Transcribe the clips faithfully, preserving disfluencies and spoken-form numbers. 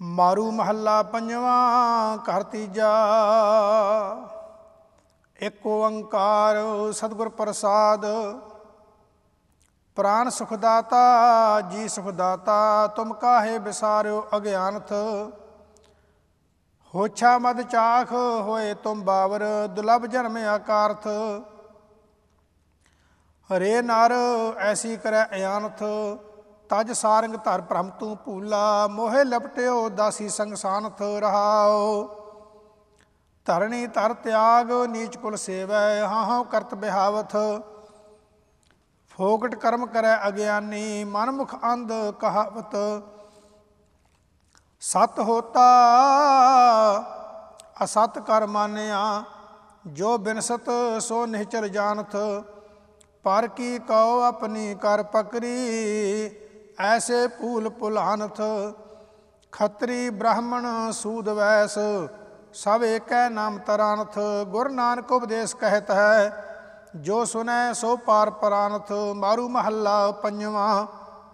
ਮਾਰੂ ਮਹੱਲਾ ਪੰਜਵਾਂ ਘਰ ਤੀਜਾ। ਇੱਕ ਓੰਕਾਰ ਸਤਿਗੁਰ ਪ੍ਰਸਾਦ। ਪ੍ਰਾਨ ਸੁਖ ਦਾਤਾ ਜੀ ਸੁਖ ਦਾਤਾ, ਤੁਮ ਕਾਹੇ ਵਿਸਾਰਿਓ ਅਗਿਆਨਥ। ਹੋਛਾ ਮਦ ਚਾਖ ਹੋਏ ਤੁਮ ਬਾਵਰ, ਦੁਲਭ ਜਨਮ ਆਕਾਰਥ। ਹਰੇ ਨਰ ਐਸੀ ਕਰੈ ਅਆਨਥ, ਤਜ ਸਾਰੰਗ ਧਰ ਭ੍ਰਮ ਤੂੰ ਭੂਲਾ। ਮੋਹੇ ਲਪਟਿਓ ਦਾਸੀ ਸੰਗਸਾਨਥ ਰਹਾਓ। ਧਰਣੀ ਧਰ ਤਿਆਗ ਨੀਚ ਕੁਲ ਸੇਵੈ, ਹਾਂ ਹਾਂ ਕਰਤ ਬਿਹਾਵਥ। ਫੋਕਟ ਕਰਮ ਕਰੈ ਅਗਿਆਨੀ, ਮਨ ਮੁਖ ਅੰਧ ਕਹਾਵਤ। ਸਤ ਹੋਤਾ ਅਸਤ ਕਰ ਮਾਨਿਆ, ਜੋ ਬਿਨਸਤ ਸੋ ਨਿਹਚਲ ਜਾਨਥ। ਪਰ ਕੀ ਕਉ ਆਪਣੀ ਕਰ ਪਕਰੀ, ਐਸੇ ਭੂਲ ਭੁਲਾਨਥ। ਖੱਤਰੀ ਬ੍ਰਾਹਮਣ ਸੂਦ ਵੈਸ, ਸਭ ਏਕੈ ਨਾਮ ਤਰਾਨਥ। ਗੁਰ ਨਾਨਕ ਉਪਦੇਸ਼ ਕਹਿਤ ਹੈ, ਜੋ ਸੁਨੈ ਸੋ ਪਾਰ ਪਰਾਨਥ। ਮਾਰੂ ਮਹੱਲਾ ਪੰਜਵਾਂ।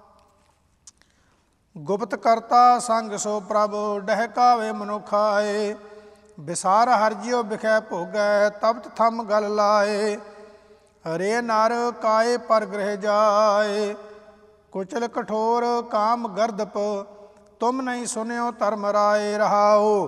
ਗੁਪਤ ਕਰਤਾ ਸੰਗ ਸੋ ਪ੍ਰਭ, ਡਹਿਕਾਵੇ ਮਨੁਖ ਆਏ। ਵਿਸਾਰ ਹਰਿ ਜਿਉ ਬਿਖੈ ਭੋਗੈ, ਤਪਤ ਥੰਮ ਗਲ ਲਾਏ। ਹਰੇ ਨਰ ਕਾਏ ਪਰ ਗ੍ਰਹਿ ਜਾਏ, ਕੁਚਲ ਕਠੋਰ ਕਾਮ ਗਰਦਪ। ਤੁਮ ਨਹੀਂ ਸੁਨਿਓ ਧਰਮ ਰਾਏ ਰਹਾਓ।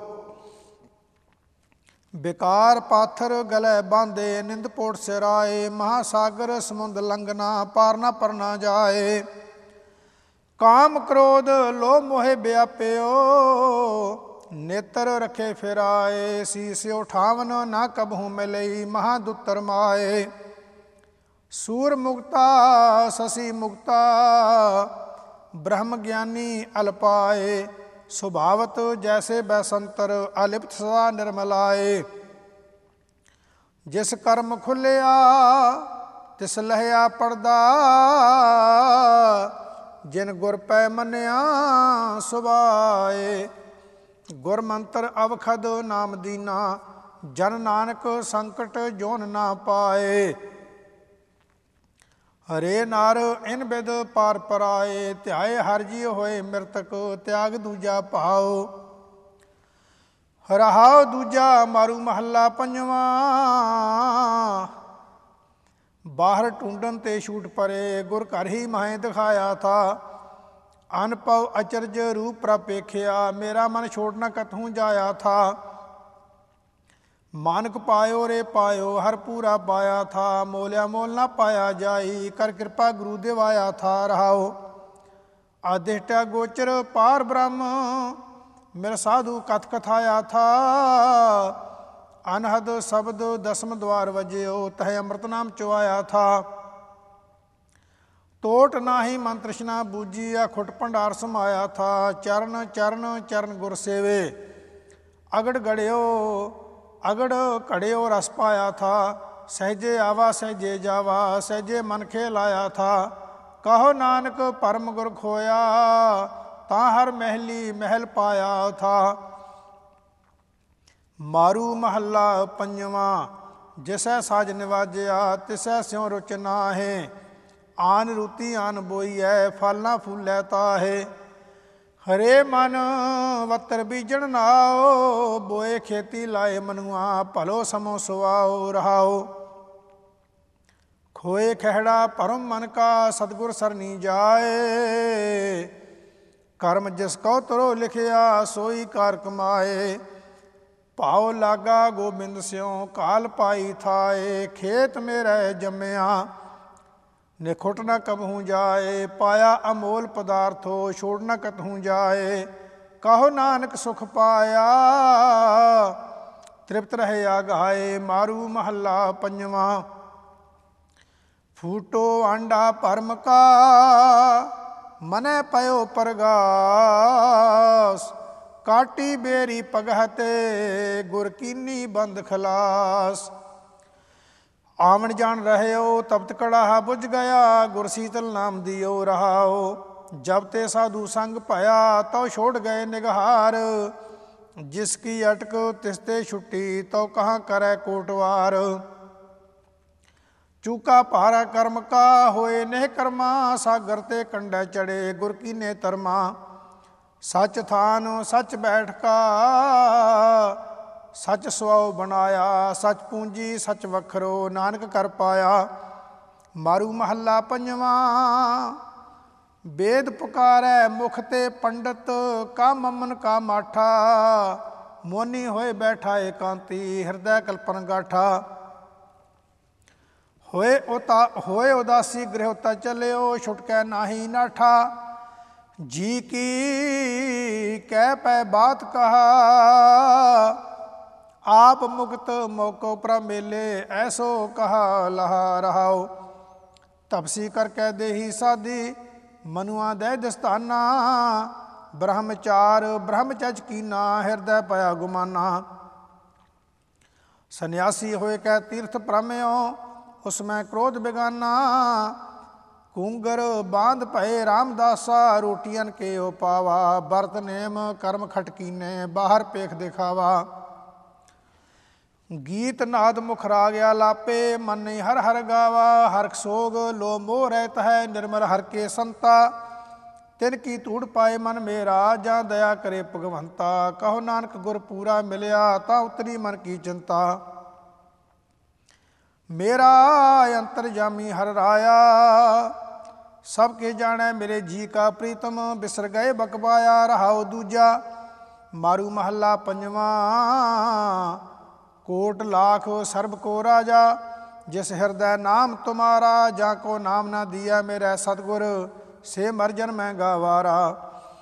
ਬਿਕਾਰ ਪਾਥਰ ਗਲੇ ਬਾਂਧੇ, ਨਿੰਦ ਪੋਟ ਸਿਰਾਏ। ਮਹਾਸਾਗਰ ਸਮੁੰਦ ਲੰਘਨਾ, ਪਾਰ ਨਾ ਪਰਨਾ ਜਾਏ। ਕਾਮ ਕ੍ਰੋਧ ਲੋਭ ਮੋਹਿ ਵਿਆਪਿਓ, ਨੇਤਰ ਰਖੇ ਫਿਰਾਏ। ਸੀਸਿਓ ਠਾਵਨ ਨਾ ਕਬਹੂ ਮਿਲਈ, ਮਹਾਦੁੱਤਰ ਮਾਏ। ਸੂਰ ਮੁਕਤਾ ਸਸੀ ਮੁਕਤਾ, ਬ੍ਰਹਮ ਗਿਆਨੀ ਅਲਪਾਏ। ਸੁਭਾਵਤ ਜੈਸੇ ਬੈਸੰਤਰ, ਅਲਿਪਤ ਸਦਾ ਨਿਰਮਲਾਏ। ਜਿਸ ਕਰਮ ਖੁੱਲਿਆ ਤਿਸ ਲਹਿਆ ਪੜਦਾ, ਜਿਨ ਗੁਰ ਪੈ ਮੰਨਿਆ ਸੁਭਾਏ। ਗੁਰ ਮੰਤਰ ਅਵਖਦ ਨਾਮ ਦੀਨਾ, ਜਨ ਨਾਨਕ ਸੰਕਟ ਜੋਨ ਨਾ ਪਾਏ। ਹਰੇ ਨਰ ਇਨ ਬਿਦ ਪਾਰ ਪਰਾਏ, ਧਿਆਏ ਹਰਿ ਜਿਉ ਹੋਏ ਮਿਰਤਕ। ਤਿਆਗ ਦੂਜਾ ਭਾਉ ਰਹਾਉ ਦੂਜਾ। ਮਾਰੂ ਮਹੱਲਾ ਪੰਜਵਾਂ। ਬਾਹਰ ਢੂੰਡਨ ਤੇ ਛੂਟ ਪਰੇ, ਗੁਰ ਘਰ ਹੀ ਮਾਹੇ ਦਿਖਾਇਆ ਥਾ। ਅਨਪਉ ਅਚਰਜ ਰੂਪ ਪ੍ਰਪੇਖਿਆ, ਮੇਰਾ ਮਨ ਛੋੜ ਨ ਕਤਹੂ ਜਾਇਆ ਥਾ। ਮਾਨਕ ਪਾਇਓ ਰੇ ਪਾਇਓ, ਹਰ ਪੂਰਾ ਪਾਇਆ ਥਾ। ਮੋਲਿਆ ਮੋਲ ਨਾ ਪਾਇਆ ਜਾਈ, ਕਰ ਕਿਰਪਾ ਗੁਰੂ ਦਿਵਾਇਆ ਥਾ ਰਹਾਓ। ਆਦਿਸ਼ਟਾ ਗੋਚਰ ਪਾਰ ਬ੍ਰਹਮ, ਮੇਰਾ ਸਾਧੂ ਕਥ ਕਥਾਇਆ ਥਾ। ਅਨਹਦ ਸ਼ਬਦ ਦਸਮ ਦਵਾਰ ਵਜਿਓ, ਤਹ ਅੰਮ੍ਰਿਤ ਨਾਮ ਚੁਆਇਆ ਥਾ। ਟੋਟ ਨਾਹੀ ਮਨ ਤ੍ਰਿਸ਼ਨਾ ਬੂਜੀ, ਖੁਟ ਭੰਡਾਰ ਸਮਾਇਆ ਥਾ। ਚਰਨ ਚਰਨ ਚਰਨ ਗੁਰ ਸੇਵੇ, ਅਗੜ ਗੜਿਓ ਅਗੜ ਘੜਿਓ ਰਸ ਪਾਇਆ ਥਾ। ਸਹਿਜੇ ਆਵਾ ਸਹਿਜੇ ਜਾਵਾ, ਸਹਿਜੇ ਮਨ ਖੇ ਲਾਇਆ ਥਾ। ਕਹੋ ਨਾਨਕ ਪਰਮ ਗੁਰ ਖੋਇਆ, ਤਾਂ ਹਰ ਮਹਿਲੀ ਮਹਿਲ ਪਾਇਆ ਥਾ। ਮਾਰੂ ਮਹੱਲਾ ਪੰਜਵਾਂ। ਜਿਸੈ ਸਾਜ ਨਿਵਾਜਿਆ, ਤਿਸੈ ਸਿਉ ਰੁਚ ਨਾਹੇ। ਆਨ ਰੂਤੀ ਆਨ ਬੋਈਐ, ਫਲ ਨਾ ਫੂਲੈ ਤਾਹੇ। ਹਰੇ ਮਨ ਵਤਰ ਬੀਜਣ ਨਾਓ, ਬੋਏ ਖੇਤੀ ਲਾਏ ਮਨੁਆ। ਭਲੋ ਸਮੋ ਸੁਆਓ ਰਹਾਓ। ਖੋਏ ਖਹਿੜਾ ਭਰਮ ਮਨ ਕਾ, ਸਤਿਗੁਰ ਸਰਨੀ ਜਾਏ। ਕਰਮ ਜਿਸ ਕਉ ਤਰੋ ਲਿਖਿਆ, ਸੋਈ ਕਾਰ ਕਮਾਏ। ਭਾਉ ਲਾਗਾ ਗੋਬਿੰਦ ਸਿਉ, ਕਾਲ ਪਾਈ ਥਾਏ। ਖੇਤ ਮੇਰੇ ਜੰਮਿਆ, ਨਿਖੁੱਟ ਨ ਕਬਹੂ ਜਾਏ। ਪਾਇਆ ਅਮੋਲ ਪਦਾਰਥੋ, ਛੋੜ ਨ ਕਤਹੂ ਜਾਏ। ਕਹੋ ਨਾਨਕ ਸੁਖ ਪਾਇਆ, ਤ੍ਰਿਪਤ ਰਹੇ ਆਗਾਏ। ਮਾਰੂ ਮਹੱਲਾ ਪੰਜਵਾਂ। ਫੂਟੋ ਆਂਡਾ ਭਰਮ ਕਾ, ਮਨੈ ਪਇਓ ਪਰਗਾਸ। ਕਾਟੀ ਬੇਰੀ ਪਗਹਤੇ, ਗੁਰ ਕੀਨੀ ਬੰਦ ਖਲਾਸ। ਆਵਣ ਜਾਣ ਰਹਿਓ ਤਪਤ ਕੜਾਹਾ ਬੁਝ ਗਿਆ, ਗੁਰ ਸੀਤਲ ਨਾਮ ਦਿਓ ਰਹਾਓ। ਜਬ ਤੇ ਸਾਧੂ ਸੰਗ ਭਇਆ, ਤਉ ਛੋੜ ਗਏ ਨਿਗਹਾਰ। ਜਿਸ ਕੀ ਅਟਕ ਤਿਸ ਤੇ ਛੁੱਟੀ, ਤਉ ਕਹਾਂ ਕਰੈ ਕੋਟਵਾਰ। ਚੂਕਾ ਭਾਰਾ ਕਰਮ ਕਾ, ਹੋਏ ਨਹਿ ਕਰਮਾ। ਸਾਗਰ ਤੇ ਕੰਢੈ ਚੜੇ, ਗੁਰ ਕੀਨੇ ਤਰਮਾ। ਸੱਚ ਥਾਨ ਸੱਚ ਬੈਠਕਾ, ਸੱਚ ਸੁਆਉ ਬਣਾਇਆ। ਸੱਚ ਪੂੰਜੀ ਸੱਚ ਵਖਰੋ, ਨਾਨਕ ਕਰ ਪਾਇਆ। ਮਾਰੂ ਮਹੱਲਾ ਪੰਜਵਾਂ। ਵੇਦ ਪੁਕਾਰੈ ਮੁਖ ਤੇ ਪੰਡਤ, ਕਾ ਮਮਨ ਕਾ ਮਾਠਾ। ਮੋਨੀ ਹੋਏ ਬੈਠਾ ਏਕਾਂਤੀ, ਹਿਰਦੈ ਕਲਪਨ ਗਾਠਾ। ਹੋਏ ਉਤਾ ਹੋਏ ਉਦਾਸੀ ਗ੍ਰਹਿਉਤਾ ਚੱਲਿਓ, ਛੁਟਕੈ ਨਾਹੀ ਨਾਠਾ। ਜੀ ਕੀ ਕਹਿ ਪੈ ਬਾਤ ਕਹਾ, ਆਪ ਮੁਕਤ ਮੋਕੋ ਪ੍ਰਭ ਮੇਲੇ। ਐਸੋ ਕਹਾ ਲਹਾ ਰਹਾਓ, ਤਪਸੀ ਕਰਕੇ ਦੇਹੀ ਸਾਧੀ। ਮਨੁਆ ਦੇ ਦਸਤਾਨਾ, ਬ੍ਰਹਮਚਾਰ ਬ੍ਰਹਮਚਜ ਕੀਨਾ। ਹਿਰਦੈ ਪਿਆ ਗੁਮਾਨਾ। ਸੰਨਿਆਸੀ ਹੋਏ ਕੈ ਤੀਰਥ ਭ੍ਰਮਿਓ, ਉਸ ਮੈਂ ਕ੍ਰੋਧ ਬਿਗਾਨਾ। ਕੂੰਗਰ ਬਾਂਧ ਭਏ ਰਾਮਦਾਸਾ, ਰੋਟੀਆਂ ਕੇ ਓ ਪਾਵਾ। ਬਰਤ ਨੇਮ ਕਰਮ ਖਟਕੀਨੇ, ਬਾਹਰ ਪੇਖ ਦਿਖਾਵਾ। ਗੀਤ ਨਾਦ ਮੁਖ ਰਾਗਿਆ ਲਾਪੇ, ਮਨ ਨਹੀਂ ਹਰ ਹਰ ਗਾਵਾ। ਹਰਖ ਸੋਗ ਲੋ ਮੋਹ ਰਹਿਤ ਹੈ, ਨਿਰਮਲ ਹਰ ਕੇ ਸੰਤਾ। ਤਿਨ ਕੀ ਧੂੜ ਪਾਏ ਮਨ ਮੇਰਾ, ਜਾਂ ਦਇਆ ਕਰੇ ਭਗਵੰਤਾ। ਕਹੋ ਨਾਨਕ ਗੁਰ ਪੂਰਾ ਮਿਲਿਆ, ਤਾਂ ਉਤਰੀ ਮਨ ਕੀ ਚਿੰਤਾ। ਮੇਰਾ ਅੰਤਰਜਾਮੀ ਹਰ ਰਾਇਆ, ਸਭ ਕੇ ਜਾਣੈ ਮੇਰੇ ਜੀ ਕਾ ਪ੍ਰੀਤਮ। ਬਿਸਰ ਗਏ ਬਕਵਾਇਆ, ਰਹਾਉ ਦੂਜਾ। ਮਾਰੂ ਮਹੱਲਾ ਪੰਜਵਾਂ। ਕੋਟ ਲਾਖ ਸਰਬ ਕੋ ਰਾਜਾ, ਜਿਸ ਹਿਰਦੈ ਨਾਮ ਤੁਮਾਰਾ। ਜਾਂ ਕੋ ਨਾਮ ਨਾ ਦੀਆ ਮੇਰਾ ਸਤਿਗੁਰ, ਸੇ ਮਰ ਜਨ ਮੈਂ ਗਾਵਾਰਾ।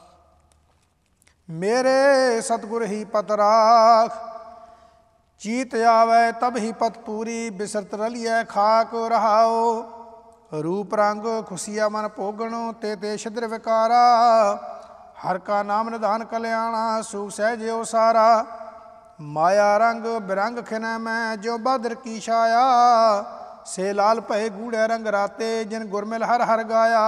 ਮੇਰੇ ਸਤਿਗੁਰ ਹੀ ਪਤ ਰਾਖ, ਚੀਤ ਆਵੈ ਤਬ ਹੀ ਪਤ ਪੂਰੀ। ਬਿਸਰਤ ਰਲੀਐ ਖਾਕ ਰਹਾਓ, ਰੂਪ ਰੰਗ ਖੁਸ਼ੀਆ ਮਨ ਭੋਗਣ। ਤੇ ਤੇ ਛਿਦਰ ਵਿਕਾਰਾ, ਹਰ ਕਾ ਨਾਮ ਨਿਧਾਨ ਕਲਿਆਣਾ। ਸੁਖ ਸਹਿਜਿਓ ਸਾਰਾ, ਮਾਇਆ ਰੰਗ ਬਿਰੰਗ ਖਿਨੈ ਮੈਂ। ਜੋ ਬਾਦਰ ਕੀ ਛਾਇਆ, ਸੇ ਲਾਲ ਭਏ ਗੂੜੈ ਰੰਗ ਰਾਤੇ। ਜਿਨ ਗੁਰਮਿਲ ਹਰ ਹਰ ਗਾਇਆ।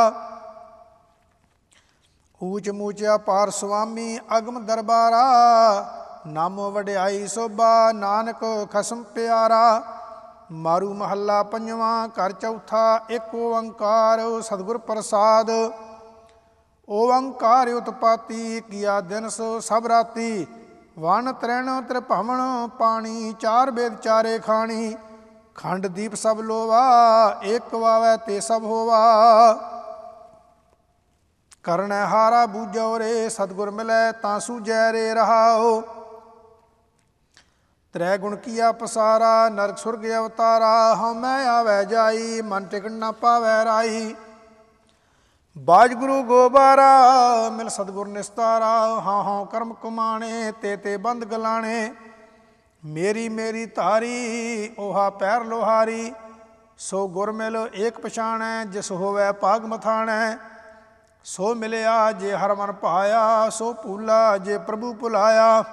ਊਚ ਮੂਚ ਅਪਾਰ ਸੁਆਮੀ, ਅਗਮ ਦਰਬਾਰਾ। ਨਾਮੋ ਵਡਿਆਈ ਸੋਭਾ, ਨਾਨਕ ਖਸਮ ਪਿਆਰਾ। ਮਾਰੂ ਮਹੱਲਾ ਪੰਜਵਾਂ। ਘਰ ਚੌਥਾ। ਇੱਕ ਓੰਕਾਰ ਸਤਿਗੁਰ ਪ੍ਰਸਾਦ। ਓੰਕਾਰ ਉਤਪਾਤੀ, ਕੀਆ ਦਿਨਸ ਸਭ ਰਾਤੀ। ਵਨ ਤ੍ਰਿਣ ਤ੍ਰਿਭਵਨ ਪਾਣੀ, ਚਾਰ ਬੇਦ ਚਾਰੇ ਖਾਣੀ। ਖੰਡ ਦੀਪ ਸਭ ਲੋਵਾ, ਏਕ ਵਾਵੈ ਤੇ ਸਭ ਹੋਵਾ। ਕਰਨੈ ਹਾਰਾ ਬੂਝੋ ਰੇ, ਸਤਿਗੁਰ ਮਿਲੈ ਤਾਂ ਸੂਝੈ ਰੇ। ਰਹਾਓ ਤ੍ਰੈ ਗੁਣ ਕੀਆ ਪਸਾਰਾ, ਨਰਕ ਸੁਰਗ ਅਵਤਾਰਾ। ਹਉਮੈ ਆਵੈ ਜਾਈ, ਮਨ ਟਿਕਣ ਨਾ ਪਾਵੈ ਰਾਈ। ਬਾਜ ਗੁਰੂ ਗੋਬਾਰਾ, ਮਿਲ ਸਤਿਗੁਰ ਨਿਸਤਾਰਾ। ਹਾਂ ਹਾਂ ਕਰਮ ਕਮਾਣੇ, ਤੇ ਤੇ ਬੰਦ ਗਲਾਣੇ। ਮੇਰੀ ਮੇਰੀ ਧਾਰੀ, ਓਹਾ ਪੈਰ ਲੋਹਾਰੀ। ਸੋ ਗੁਰ ਮਿਲ ਏਕ ਪਛਾਣੈ, ਜਿਸ ਹੋਵੈ ਭਾਗ ਮਥਾਣੈ। ਸੋ ਮਿਲਿਆ ਜੇ ਹਰ ਮਨ ਭਾਇਆ, ਸੋ ਭੂਲਾ ਜੇ ਪ੍ਰਭੂ ਭੁਲਾਇਆ।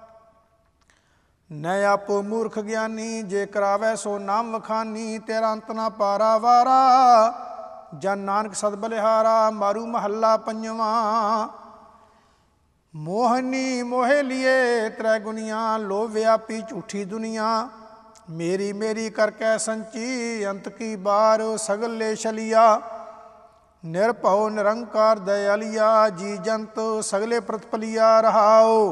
ਨੈ ਆਪੋ ਮੂਰਖ ਗਿਆਨੀ, ਜੇ ਕਰਾਵੈ ਸੋ ਨਾਮ ਵਖਾਨੀ। ਤੇਰਾ ਅੰਤ ਨਾ ਪਾਰਾ ਵਾਰਾ, ਜਨ ਨਾਨਕ ਸਦ ਬਲਿਹਾਰਾ। ਮਾਰੂ ਮਹੱਲਾ ਪੰਜਵਾਂ। ਮੋਹਨੀ ਮੋਹਿ ਲੀਏ ਤ੍ਰੈ ਗੁਨੀਆਂ, ਲੋਭ ਵਿਆਪੀ ਝੂਠੀ ਦੁਨੀਆ। ਮੇਰੀ ਮੇਰੀ ਕਰਕੇ ਸੰਚੀ, ਅੰਤ ਕੀ ਬਾਰ ਸਗਲ ਲੈ ਛਲਿਆ। ਨਿਰਭਉ ਨਿਰੰਕਾਰ ਦਇਆਲੀਆ, ਜੀ ਜੰਤ ਸਗਲੇ ਪ੍ਰਤਪਲੀਆ। ਰਹਾਓ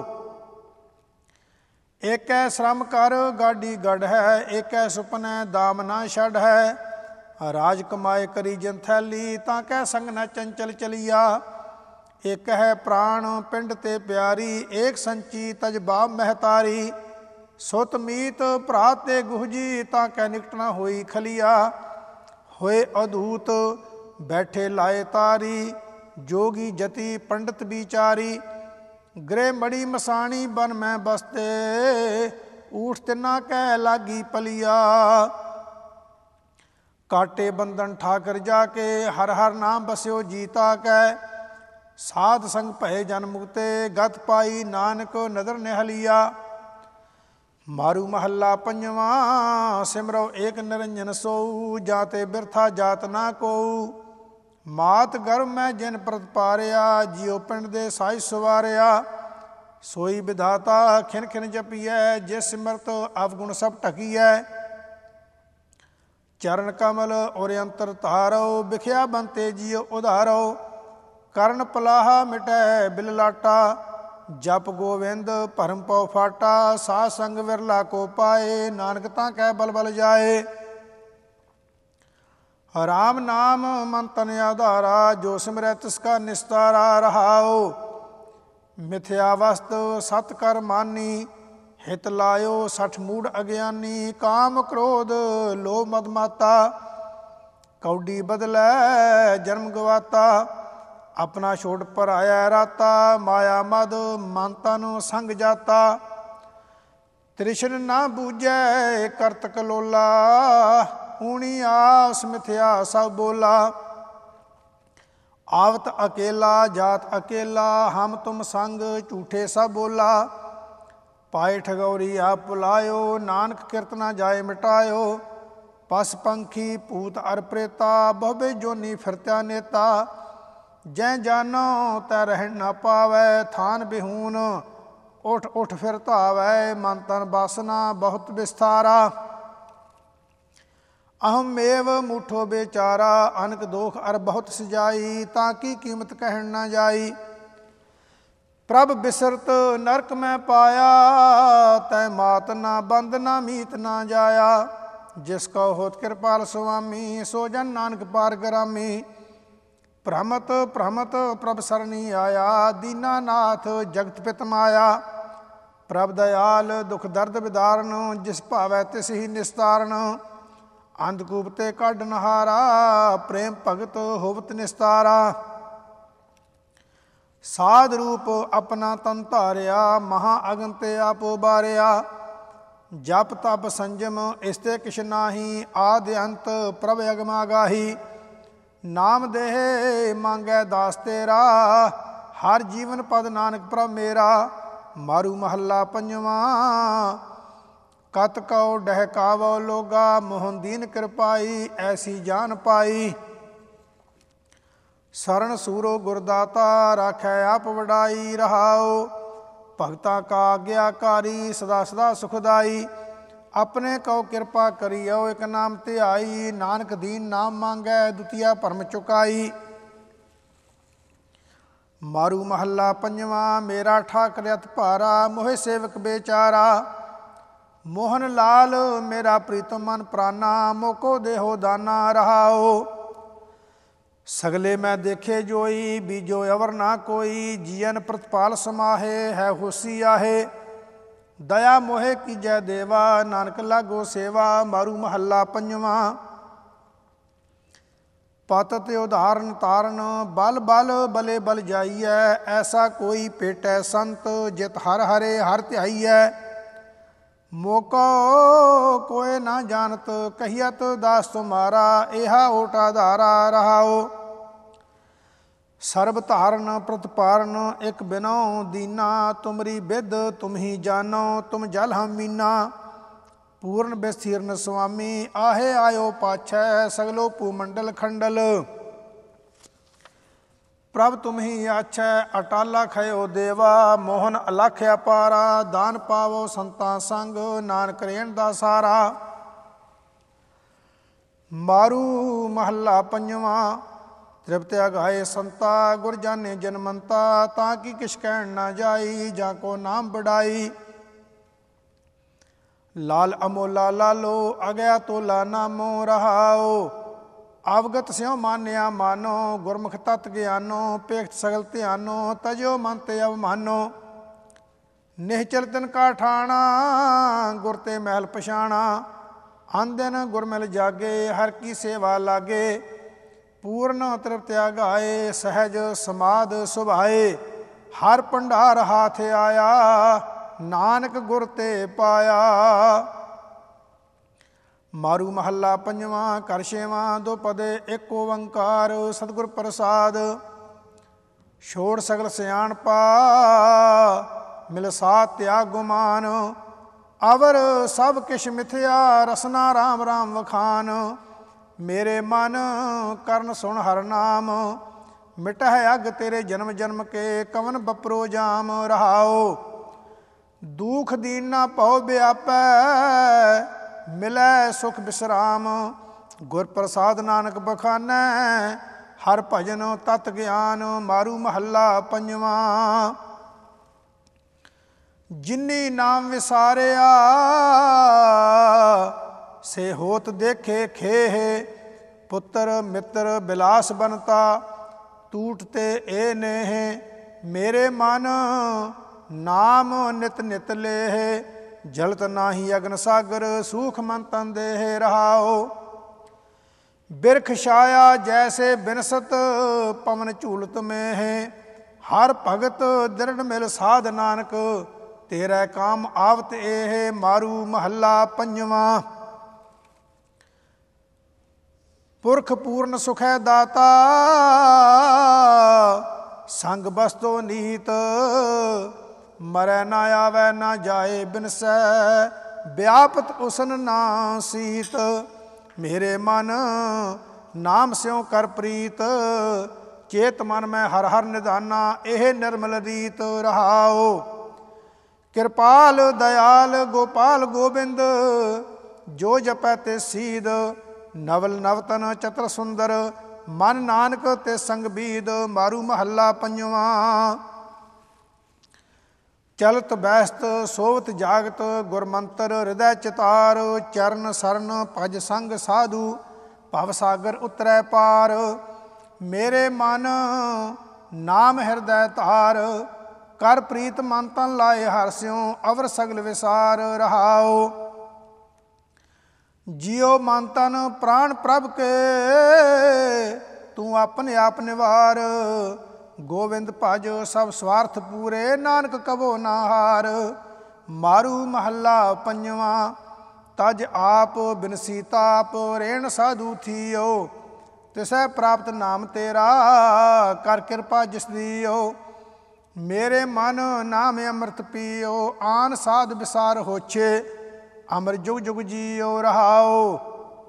ਏਕੈ ਸ਼ਰਮ ਕਰ ਗਾਡੀ ਗੜ ਹੈ, ਏਕੈ ਸੁਪਨੈ ਦਾਮ ਨਾ ਛੱਡ ਹੈ। ਰਾਜ ਕਮਾਏ ਕਰੀ ਜਿਨ ਥੈਲੀ, ਤਾਂ ਕਹਿ ਸੰਗ ਨਾ ਚੰਚਲ ਚਲੀਆ। ਇੱਕ ਹੈ ਪ੍ਰਾਣ ਪਿੰਡ ਤੇ ਪਿਆਰੀ, ਏਕ ਸੰਚੀ ਤਜਬਾਬ ਮਹਿਤਾਰੀ। ਸੁਤ ਮੀਤ ਭਰਾ ਤੇ ਗੁਹਜੀ, ਤਾਂ ਕਹਿ ਨਿਕਟ ਨਾ ਹੋਈ ਖਲੀਆ। ਹੋਏ ਅਦੂਤ ਬੈਠੇ ਲਾਏ ਤਾਰੀ, ਜੋਗੀ ਜਤੀ ਪੰਡਤ ਵਿਚਾਰੀ। ਗ੍ਰਹਿ ਮੜੀ ਮਸਾਣੀ ਬਨ ਮੈਂ ਬਸਤੇ, ਊਠ ਤਿੰਨਾ ਕਹਿ ਲਾਗੀ ਪਲੀਆ। ਕਾਟੇ ਬੰਧਨ ਠਾਕਰ ਜਾ ਕੇ, ਹਰ ਹਰ ਨਾਮ ਬਸਿਓ ਜੀਤਾ ਕੈ। ਸਾਧ ਸੰਗ ਭਏ ਜਨ ਮੁਕਤੇ, ਗਤ ਪਾਈ ਨਾਨਕ ਨਦਰ ਨਿਹਲੀਆ। ਮਾਰੂ ਮਹੱਲਾ ਪੰਜਵਾਂ। ਸਿਮਰੋ ਏਕ ਨਿਰੰਜਨ ਸੋਊ, ਜਾਤੇ ਬਿਰਥਾ ਜਾਤ ਨਾ ਕੋਊ। ਮਾਤ ਗਰਭ ਮੈਂ ਜਿਨ ਪ੍ਰਤਪਾਰਿਆ, ਜਿਉ ਪਿੰਡ ਦੇ ਸਾਈ ਸਵਾਰਿਆ। ਸੋਈ ਵਿਧਾਤਾ ਖਿਨ ਖਿਨ ਜਪੀਐ, ਜਿਸ ਸਿਮਰਤ ਅਵਗੁਣ ਸਭ ਢਕੀਐ। ਚਰਨ ਕਮਲ ਔਰ ਅੰਤਰ ਧਾਰੋ, ਬਿਖਿਆ ਬੰਤੇ ਜੀਉ ਉਧਾਰੋ। ਕਰਨ ਪਲਾਹਾ ਮਿਟੈ ਬਿਲ ਲਾਟਾ। ਜਪ ਗੋਵਿੰਦ ਭਰਮ ਪਉ ਫਾਟਾ। ਸਾਧ ਸੰਗ ਵਿਰਲਾ ਕੋ ਪਾਏ, ਨਾਨਕ ਤਾਂ ਕਹਿ ਬਲ ਬਲ ਜਾਏ। ਰਾਮ ਨਾਮ ਮਨ ਤਨ ਆਧਾਰਾ, ਜੋ ਸਿਮਰੈ ਤਿਸ ਕਾ ਨਿਸਤਾਰਾ। ਰਹਾਉ ਮਿਥਿਆ ਵਸਤ ਸਤ ਕਰ ਮਾਨੀ, ਹਿਤ ਲਾਇਓ ਸਠ ਮੂੜ ਅਗਿਆਨੀ। ਕਾਮ ਕ੍ਰੋਧ ਲੋਭ ਮਦ ਮਾਤਾ, ਕੌਡੀ ਬਦਲੈ ਜਨਮ ਗਵਾਤਾ। ਆਪਣਾ ਛੋੜ ਪਰ ਆਇਆ ਰਾਤਾ, ਮਾਇਆ ਮਦ ਮਨ ਤਨ ਸੰਗ ਜਾਤਾ। ਤ੍ਰਿਸ਼ਨ ਨਾ ਬੂਝੈ ਕਰਤ ਕਲੋਲਾ, ਊਣੀ ਆਸ ਮਿਥਿਆ ਸਭ ਬੋਲਾ। ਆਵਤ ਅਕੇਲਾ ਜਾਤ ਅਕੇਲਾ, ਹਮ ਤੁਮ ਸੰਗ ਝੂਠੇ ਸਭ ਬੋਲਾ। ਪਾਏ ਠਗੌਰੀ ਆਪ ਭੁਲਾਇਓ, ਨਾਨਕ ਕਿਰਤ ਨਾ ਜਾਏ ਮਿਟਾਇਓ। ਪਸ ਪੰਖੀ ਭੂਤ ਅਰ ਪ੍ਰੇਤਾ, ਬਹੁਬੇ ਜੋਨੀ ਫਿਰਤਿਆ ਨੇਤਾ। ਜੈ ਜਾਨੋ ਤੈ ਰਹਿਣ ਨਾ ਪਾਵੈ, ਥਾਨ ਬਿਹੂਨ ਉਠ ਉਠ ਫਿਰ ਧਾਵੈ। ਮਨ ਤਨ ਬਾਸਨਾ ਬਹੁਤ ਵਿਸਥਾਰਾ, ਅਹਮ ਮੇਵ ਮੂਠੋ ਬੇਚਾਰਾ। ਅਨਕ ਦੋਖ ਅਰ ਬਹੁਤ ਸਜਾਈ, ਤਾਂ ਕੀ ਕੀਮਤ ਕਹਿਣ ਨਾ ਜਾਈ। ਪ੍ਰਭ ਬਿਸਰਤ ਨਰਕ ਮੈਂ ਪਾਇਆ, ਤੈ ਮਾਤ ਨਾ ਬੰਦ ਨਾ ਮੀਤ ਨਾ ਜਾਇਆ। ਜਿਸ ਕਉ ਹੋਤ ਕਿਰਪਾਲ ਸੁਆਮੀ, ਸੋ ਜਨ ਨਾਨਕ ਪਾਰ ਗਰਾਮੀ। ਭ੍ਰਮਤ ਭ੍ਰਮਤ ਪ੍ਰਭ ਸਰਣੀ ਆਇਆ, ਦੀਨਾਨਾਥ ਜਗਤ ਪਿਤ ਮਾਇਆ। ਪ੍ਰਭ ਦਇਆਲ ਦੁਖ ਦਰਦ ਵਿਦਾਰਨ, ਜਿਸ ਭਾਵੈ ਤਿਸ ਹੀ ਨਿਸਤਾਰਨ। ਅੰਧਕੂਪ ਤੇ ਕੱਢ ਨਹਾਰਾ, ਪ੍ਰੇਮ ਭਗਤ ਹੋਵਤ ਨਿਸਤਾਰਾ। ਸਾਧ ਰੂਪ ਆਪਣਾ ਤਨ ਧਾਰਿਆ, ਮਹਾ ਅਗਨ ਤੇ ਆਪੋ ਬਾਰਿਆ। ਜਪ ਤਪ ਸੰਜਮ ਇਸ ਤੇ ਕਿਛ ਨਾਹੀ, ਆਦਿ ਅੰਤ ਪ੍ਰਭ ਅਗਮਾ ਗਾਹੀ। ਨਾਮ ਦੇਹ ਮੰਗੈ ਦਾਸ ਤੇਰਾ, ਹਰ ਜੀਵਨ ਪਦ ਨਾਨਕ ਪ੍ਰਭ ਮੇਰਾ। ਮਾਰੂ ਮਹੱਲਾ ਪੰਜਵਾਂ, ਕਤ ਕਉ ਡਹਿਕਾਵੋ ਲੋਗਾ। ਮੋਹਨ ਦੀਨ ਕਿਰਪਾਈ, ਐਸੀ ਜਾਨ ਪਾਈ। ਸਰਣ ਸੂਰੋ ਗੁਰਦਾਤਾ, ਰਾਖੈ ਆਪ ਵਡਾਈ। ਰਹਾਉ ਭਗਤਾ ਕਾ ਆਗਿਆਕਾਰੀ, ਸਦਾ ਸਦਾ ਸੁਖਦਾਈ। ਆਪਣੇ ਕਉ ਕਿਰਪਾ ਕਰੀਓ, ਇਕ ਨਾਮ ਧਿਆਈ। ਨਾਨਕ ਦੀਨ ਨਾਮ ਮੰਗੈ, ਦੁਤੀਆ ਭਰਮ ਚੁਕਾਈ। ਮਾਰੂ ਮਹੱਲਾ ਪੰਜਵਾਂ, ਮੇਰਾ ਠਾਕਰ ਅਤ ਭਾਰਾ। ਮੋਹਿ ਸੇਵਕ ਬੇਚਾਰਾ, ਮੋਹਨ ਲਾਲ ਮੇਰਾ ਪ੍ਰੀਤਮ ਮਨ ਪ੍ਰਾਨਾ। ਮੋਕੋ ਦੇਹੋ ਦਾਨਾ। ਰਹਾਉ ਸਗਲੇ ਮੈਂ ਦੇਖੇ ਜੋਈ, ਬੀਜੋ ਅਵਰ ਨਾ ਕੋਈ। ਜੀਅਨ ਪ੍ਰਤਪਾਲ ਸਮਾਹੇ, ਹੈ ਹੋਸੀ ਆਹੇ। ਦਇਆ ਮੋਹਿ ਕੀਜੈ ਦੇਵਾ, ਨਾਨਕ ਲਾਗੋ ਸੇਵਾ। ਮਾਰੂ ਮਹੱਲਾ ਪੰਜਵਾਂ, ਪਤ ਤੇ ਉਦਾਹਰਨ ਤਾਰਨ। ਬਲ ਬਲ ਬਲੇ ਬਲ ਜਾਈਐ, ਐਸਾ ਕੋਈ ਭੇਟੈ ਸੰਤ। ਜਿਤ ਹਰ ਹਰੇ ਹਰ ਧਿਆਈਐ, ਮੋਕੋ ਕੋਇ ਨਾ ਜਾਣਤ। ਕਹੀਅਤ ਦਾਸ ਤੁਮਾਰਾ, ਇਹਾ ਓਟ ਆਧਾਰਾ। ਰਹਾਉ ਸਰਬ ਧਾਰਨ ਪ੍ਰਤਪਾਰਨ, ਇਕ ਬਿਨਉ ਦੀਨਾ। ਤੁਮਰੀ ਬਿਦ ਤੁਮ ਹੀ ਜਾਨੋ, ਤੁਮ ਜਲ ਹਮ ਮੀਨਾ। ਪੂਰਨ ਬਿਸਥੀਰਨ ਸੁਆਮੀ, ਆਹੇ ਆਇਓ ਪਾਛੈ। ਸਗਲੋ ਭੂਮੰਡਲ ਖੰਡਲ, ਪ੍ਰਭ ਤੁਮ ਹੀ ਆਛੈ। ਅਟਾਲਾ ਖਯੋ ਦੇਵਾ, ਮੋਹਨ ਅਲਖ ਅਪਾਰਾ। ਦਾਨ ਪਾਵੋ ਸੰਤਾਂ ਸੰਗ, ਨਾਨਕ ਰੇਣ ਦਾ ਸਾਰਾ। ਮਾਰੂ ਮਹੱਲਾ ਪੰਜਵਾਂ, ਤ੍ਰਿਪਤ ਅਗਾਏ ਸੰਤਾ। ਗੁਰ ਜਾਨੇ ਜਨਮੰਤਾ, ਤਾਂ ਕੀ ਕਿਛ ਕਹਿਣ ਨਾ ਜਾਈ। ਜਾਂ ਕੋ ਨਾਮ ਬੜਾਈ, ਲਾਲ ਅਮੋਲਾ ਲਾਲੋ। ਅਗਿਆ ਤੋਲਾ ਨਾਮੋ। ਰਹਾਉ ਅਵਗਤ ਸਿਉ ਮਾਨਿਆ ਮਾਨੋ। ਗੁਰਮੁਖ ਤਤ ਗਿਆਨੋ, ਪੇਖਤ ਸਗਲ ਧਿਆਨੋ। ਤਜੋ ਮਨ ਤੇ ਅਵਮਾਨੋ, ਨਿਹਚਲ ਤਿਨ ਕਾ ਠਾਣਾ। ਗੁਰ ਤੇ ਮਹਿਲ ਪਛਾਣਾ, ਆਂਦਨ ਗੁਰ ਮਿਲ ਜਾਗੇ। ਹਰ ਕੀ ਸੇਵਾ ਲਾਗੇ, ਪੂਰਨ ਤ੍ਰਿਪਤ ਅਗਾਏ। ਸਹਿਜ ਸਮਾਧ ਸੁਭਾਏ, ਹਰ ਭੰਡਾਰ ਹਾਥ ਆਇਆ। ਨਾਨਕ ਗੁਰ ਤੇ ਪਾਇਆ। ਮਾਰੂ ਮਹੱਲਾ ਪੰਜਵਾਂ, ਘਰ ਛੇਵਾਂ। ਦੋ ਪਦੇ ਇੱਕ ਓੰਕਾਰ, ਸਤਿਗੁਰ ਪ੍ਰਸਾਦ। ਛੋੜ ਸਗਲ ਸਿਆਣਪਾ, ਮਿਲ ਸਾਥ ਤਿਆਗ ਗੁਮਾਨ। ਅਵਰ ਸਭ ਕਿਛ ਮਿਥਿਆ, ਰਸਨਾ ਰਾਮ ਰਾਮ ਵਖਾਨ। ਮੇਰੇ ਮਨ ਕਰਨ ਸੁਣ ਹਰ ਨਾਮ, ਮਿਟਹਿ ਅਗ ਤੇਰੇ ਜਨਮ ਜਨਮ ਕੇ। ਕਵਨ ਬਪਰੋ ਜਾਮ। ਰਹਾਉ ਦੁਖ ਦੀਨਾ ਭਉ ਵਿਆਪੈ, ਮਿਲੈ ਸੁਖ ਬਿਸਰਾਮ। ਗੁਰ ਪ੍ਰਸਾਦ ਨਾਨਕ ਬਖਾਨੈ, ਹਰ ਭਜਨ ਤਤ ਗਿਆਨ। ਮਾਰੂ ਮਹੱਲਾ ਪੰਜਵਾਂ। ਜਿਨੀ ਨਾਮ ਵਿਸਾਰਿਆ ਸੇ ਹੋਤ ਦੇਖੇ ਖੇਹ। ਪੁੱਤਰ ਮਿੱਤਰ ਬਿਲਾਸ ਬਨਤਾ ਟੂਟ ਤੇ ਏ ਨੇਹ। ਮੇਰੇ ਮਨ ਨਾਮ ਨਿਤ ਨਿਤ ਲੇਹ। ਜਲਤ ਨਾਹੀ ਅਗਨ ਸਾਗਰ ਸੂਖ ਮਨ ਤਨ ਦੇਹ। ਰਹਾਓ ਬਿਰਖ ਛਾਇਆ ਜੈਸੇ ਬਿਨਸਤ ਪਵਨ ਝੂਲਤ ਮੇਹ। ਹਰ ਭਗਤ ਦ੍ਰਿੜ ਮਿਲ ਸਾਧ ਨਾਨਕ ਤੇਰਾ ਕਾਮ ਆਵਤ ਇਹ। ਮਾਰੂ ਮਹੱਲਾ ਪੰਜਵਾਂ। ਪੁਰਖ ਪੂਰਨ ਸੁਖੈ ਦਾਤਾ ਸੰਗ ਬਸਤੋ ਨੀਤ। ਮਰੈ ਨਾ ਆਵੈ ਨਾ ਜਾਏ ਬਿਨਸੈ ਵਿਆਪਤ ਉਸਨ ਨਾ ਸੀਤ। ਮੇਰੇ ਮਨ ਨਾਮ ਸਿਉ ਕਰ ਪ੍ਰੀਤ। ਚੇਤ ਮਨ ਮੈਂ ਹਰ ਹਰ ਨਿਧਾਨਾ ਇਹ ਨਿਰਮਲ ਰੀਤ। ਰਹਾਓ ਕਿਰਪਾਲ ਦਇਆਲ ਗੋਪਾਲ ਗੋਬਿੰਦ ਜੋ ਜਪੈ ਤੇ ਸੀਦ। ਨਵਲ ਨਵਤਨ ਚਤਰ ਸੁੰਦਰ ਮਨ ਨਾਨਕ ਤੇ ਸੰਗ ਬੀਦ। ਮਾਰੂ ਮਹੱਲਾ ਪੰਜਵਾਂ। ਚਲਤ ਬੈਸਤ ਸੋਵਤ ਜਾਗਤ ਗੁਰਮੰਤਰ ਹਿਰਦੈ ਚਿਤਾਰ। ਚਰਨ ਸਰਨ ਭਜ ਸੰਗ ਸਾਧੂ ਭਵ ਸਾਗਰ ਉਤਰੈ ਪਾਰ। ਮੇਰੇ ਮਨ ਨਾਮ ਹਿਰਦੈ ਧਾਰ। ਕਰ ਪ੍ਰੀਤ ਮਨ ਤਨ ਲਾਏ ਹਰਿ ਸਿਉ ਅਵਰ ਸਗਲ ਵਿਸਾਰ। ਰਹਾਓ ਜਿਉ ਮਨ ਤਨ ਪ੍ਰਾਣ ਪ੍ਰਭ ਕੇ ਤੂੰ ਆਪਣੇ ਆਪ ਨਿਵਾਰ। ਗੋਵਿੰਦ ਭਜ ਸਭ ਸਵਾਰਥ ਪੂਰੇ ਨਾਨਕ ਕਬੋ ਨਾ ਹਾਰ। ਮਾਰੂ ਮਹੱਲਾ ਪੰਜਵਾਂ। ਤਜ ਆਪ ਬਿਨਸੀ ਤਾਪ ਰੇਣ ਸਾਧੂ ਥੀਓ। ਤਿਸੈ ਪ੍ਰਾਪਤ ਨਾਮ ਤੇਰਾ ਕਰ ਕਿਰਪਾ ਜਿਸ ਦੀਓ। ਮੇਰੇ ਮਨ ਨਾਮ ਅੰਮ੍ਰਿਤ ਪੀਓ ਆਨ ਸਾਧ ਵਿਸਾਰ ਹੋਛੇ। ਅਮਰ ਜੁਗ ਜੁਗ ਜੀਓ। ਰਹਾਓ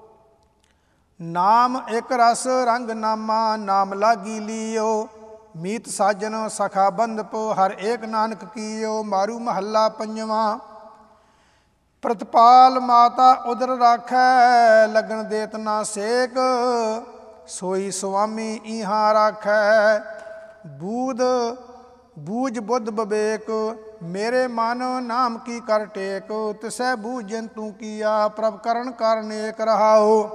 ਨਾਮ ਇੱਕ ਰਸ ਰੰਗ ਨਾਮਾ ਨਾਮ ਲਾਗੀ ਲੀਓ। ਮੀਤ ਸਾਜਨ ਸਖਾ ਬੰਧਪ ਹਰ ਏਕ ਨਾਨਕ ਕੀਓ। ਮਾਰੂ ਮਹੱਲਾ ਪੰਜਵਾਂ। ਪ੍ਰਤਪਾਲ ਮਾਤਾ ਉਦਰ ਰਾਖੈ ਲਗਨ ਦੇਤ ਨਾ ਸੇਕ। ਸੋਈ ਸੁਆਮੀ ਇਹਾਂ ਰਾਖੈ ਬੂਧ ਬੂਝ ਬੁੱਧ ਬਵੇਕ। ਮੇਰੇ ਮਨ ਨਾਮ ਕੀ ਕਰ ਟੇਕ। ਤਿਸੈ ਬੂਝਨ ਤੂੰ ਕੀਆ ਪ੍ਰਭ ਕਰਨ ਕਾਰਨ ਏਕ। ਰਹਾਓ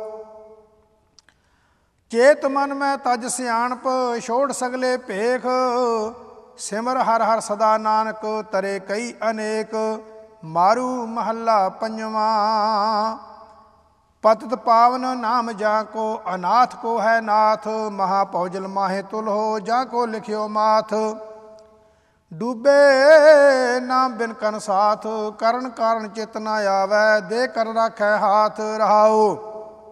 ਚੇਤ ਮਨ ਮੈਂ ਤਜ ਸਿਆਣਪ ਛੋੜ ਸਗਲੇ ਭੇਖ। ਸਿਮਰ ਹਰ ਹਰ ਸਦਾ ਨਾਨਕ ਤਰੇ ਕਈ ਅਨੇਕ। ਮਾਰੂ ਮਹੱਲਾ ਪੰਜਵਾਂ। ਪਤਿਤ ਪਾਵਨ ਨਾਮ ਜਾਂ ਕੋ ਅਨਾਥ ਕੋ ਹੈ ਨਾਥ। ਮਹਾ ਭੌਜਲ ਮਾਹੇ ਤੁਲ ਹੋ ਜਾਂ ਕੋ ਲਿਖਿਓ ਮਾਥ। ਡੂਬੇ ਨਾਮ ਬਿਨ ਕਨ ਸਾਥ ਕਰਨ ਕਾਰਨ ਚਿਤ ਨਾ ਆਵੈ ਦੇ ਕਰ ਰਾਖੈ ਹਾਥ। ਰਹਾਓ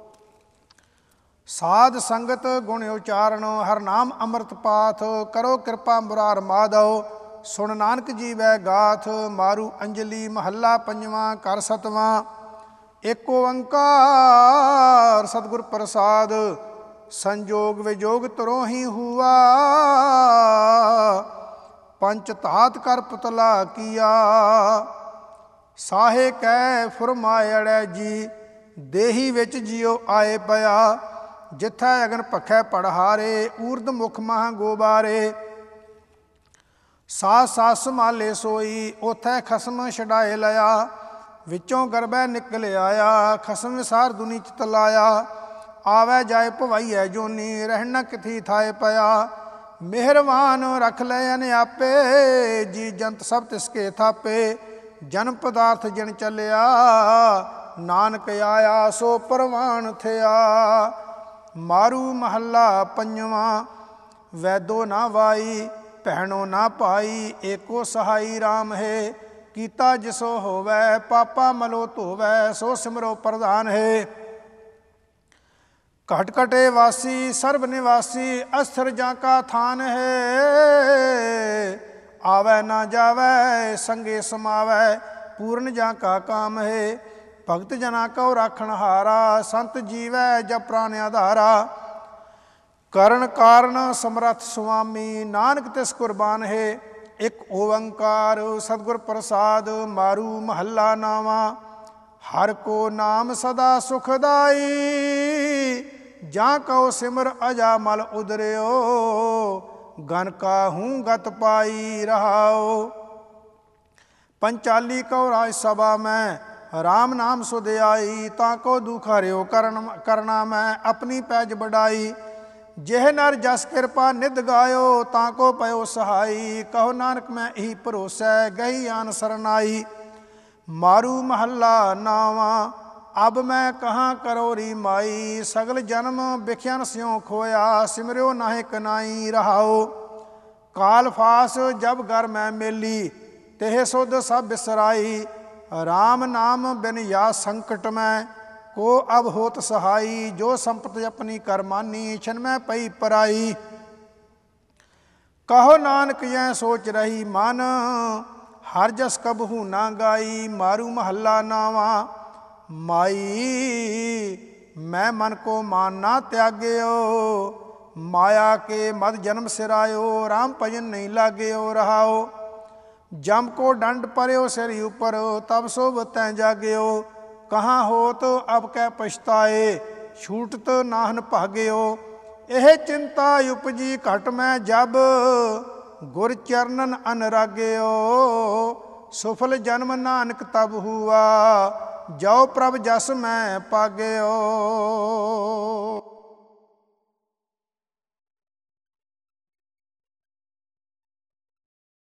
ਸਾਧ ਸੰਗਤ ਗੁਣ ਉਚਾਰਨ ਹਰ ਨਾਮ ਅੰਮ੍ਰਿਤ ਪਾਥ। ਕਰੋ ਕਿਰਪਾ ਮੁਰਾਰ ਮਾਧਵ ਸੁਣ ਨਾਨਕ ਜੀ ਵੈ ਗਾਥ। ਮਾਰੂ ਅੰਜਲੀ ਮਹੱਲਾ ਪੰਜਵਾਂ। ਕਰ ਸਤਵਾਂ। ਏਕ ਓੰਕਾਰ ਸਤਿਗੁਰ ਪ੍ਰਸਾਦ ਸੰਜੋਗ ਵਿਜੋਗ ਤਰੋ ਹੀ ਹੁਆ। ਪੰਚ ਧਾਤ ਕਰ ਪੁਤਲਾ ਕੀਆ। ਸਾਹੇ ਕੈ ਫੁਰਮਾਇੜੈ ਜੀ ਦੇਹੀ ਵਿੱਚ ਜਿਉ ਆਏ ਪਿਆ। ਜਿੱਥੈ ਅਗਨ ਭਖੈ ਪੜਹਾਰੇ ਊਰਧ ਮੁਖ ਮਹਾਂ ਗੋਬਾਰੇ। ਸਾਸ ਸਾਸ ਸੰਭਾਲੇ ਸੋਈ ਉਥੈ ਖਸਮ ਛਡਾਏ ਲਿਆ। ਵਿੱਚੋਂ ਗਰਭੈ ਨਿਕਲ ਆਇਆ ਖਸਮ ਵਿਸਾਰ ਦੁਨੀ ਚਿਤ ਲਾਇਆ। ਆਵੈ ਜਾਏ ਭਵਾਈਐ ਜੋਨੀ ਰਹਿਣਾ ਕਿਥੀ ਥਾਏ ਪਿਆ। ਮਿਹਰਵਾਨ ਰੱਖ ਲੈ ਅਨ ਆਪੇ ਜੀ ਜੰਤ ਸਭ ਤਿਸਕੇ ਥਾਪੇ। ਜਨਮ ਪਦਾਰਥ ਜਿਨ ਚੱਲਿਆ ਨਾਨਕ ਆਇਆ ਸੋ ਪ੍ਰਵਾਨ ਥਿਆ। ਮਾਰੂ ਮਹੱਲਾ ਪੰਜਵਾਂ। ਵੈਦੋ ਨਾ ਵਾਈ ਭੈਣੋ ਨਾ ਭਾਈ ਏਕੋ ਸਹਾਈ ਰਾਮ ਹੈ। ਕੀਤਾ ਜਿਸੋ ਹੋਵੈ ਪਾਪਾ ਮਲੋ ਧੋਵੈ ਸੋ ਸਿਮਰੋ ਪ੍ਰਧਾਨ ਹੈ। ਘਟ ਘਟੇ ਵਾਸੀ ਸਰਬ ਨਿਵਾਸੀ ਅਸਥਿਰ ਜਾਂ ਕਾ ਥਾਨ ਹੈ। ਆਵੈ ਨਾ ਜਾਵੈ ਸੰਗੇ ਸਮਾਵੈ ਪੂਰਨ ਜਾਂ ਕਾ ਕਾਮ ਹੈ। ਭਗਤ ਜਨਾ ਕਉ ਰਾਖਣ ਹਾਰਾ ਸੰਤ ਜੀਵੈ ਜਪ ਪ੍ਰਾਨ ਆਧਾਰਾ। ਕਰਨ ਕਾਰਨ ਸਮਰੱਥ ਸੁਆਮੀ ਨਾਨਕ ਤਿਸ ਕੁਰਬਾਨ ਹੈ। ਇੱਕ ਓੰਕਾਰ ਸਤਿਗੁਰ ਪ੍ਰਸਾਦ। ਮਾਰੂ ਮਹੱਲਾ ਨਾਵਾਂ। ਹਰ ਕੋ ਨਾਮ ਸਦਾ ਸੁਖਦਾਈ ਜਾਂ ਕਉ ਸਿਮਰ ਅਜਾ ਮਲ ਉਦਰਿਓ ਗਨ ਕਾਹੂੰ ਗਤ ਪਾਈ ਰਹਾਓ। ਪੰਚਾਲੀ ਕਉ ਰਾਜ ਸਭਾ ਮੈਂ ਰਾਮ ਨਾਮ ਸੁਧ ਆਈ ਤਾਂ ਕੋ ਦੁਖ ਹਰਿਓ ਕਰਨ ਕਰਨਾ ਮੈਂ ਆਪਣੀ ਪੈਜ ਬੜਾਈ। ਜਿਹ ਨਰ ਜਸ ਕਿਰਪਾ ਨਿਧ ਗਾਇਓ ਤਾਂ ਕੋ ਪਇਓ ਸਹਾਈ ਕਹੋ ਨਾਨਕ ਮੈਂ ਇਹੀ ਭਰੋਸੈ ਗਈ ਆਨ ਸਰਨਾਈ। ਮਾਰੂ ਮਹੱਲਾ ਨਾਵਾਂ ਅਬ ਮੈਂ ਕਹਾਂ ਕਰੋਰੀ ਮਾਈ ਸਗਲ ਜਨਮ ਬਿਖਿਆਨ ਸਿਉ ਖੋਇਆ ਸਿਮਰਿਓ ਨਾਹਿ ਕਨਾਈ ਰਹਾਓ। ਕਾਲ ਫਾਸ ਜਬ ਗਰ ਮੈਂ ਮੇਲੀ तेह सुध सब बिसराई राम नाम बिन या संकट में को अब होत सहाई। जो संपत्ति अपनी करमानी छिन में पई पराई कहो नानक यह सोच रही मन हर जस कबहू ना गाई। मारू महल्ला नावा माई मैं मन को मान ना त्याग्यो माया के मद जन्म सिरायो राम भजन नहीं लाग्यो रहाओ। जम को डंड परयो सिर ऊपर तब सोभ तै जाग्यो कहाँ होत अब कै पछताए छूटत नाहन भाग्यो। यह चिंता उपजी घट में जब गुर चरणन अनुराग्यो सुफल जन्म नानक तब हुआ जो प्रभ जस मैं पाग्यो।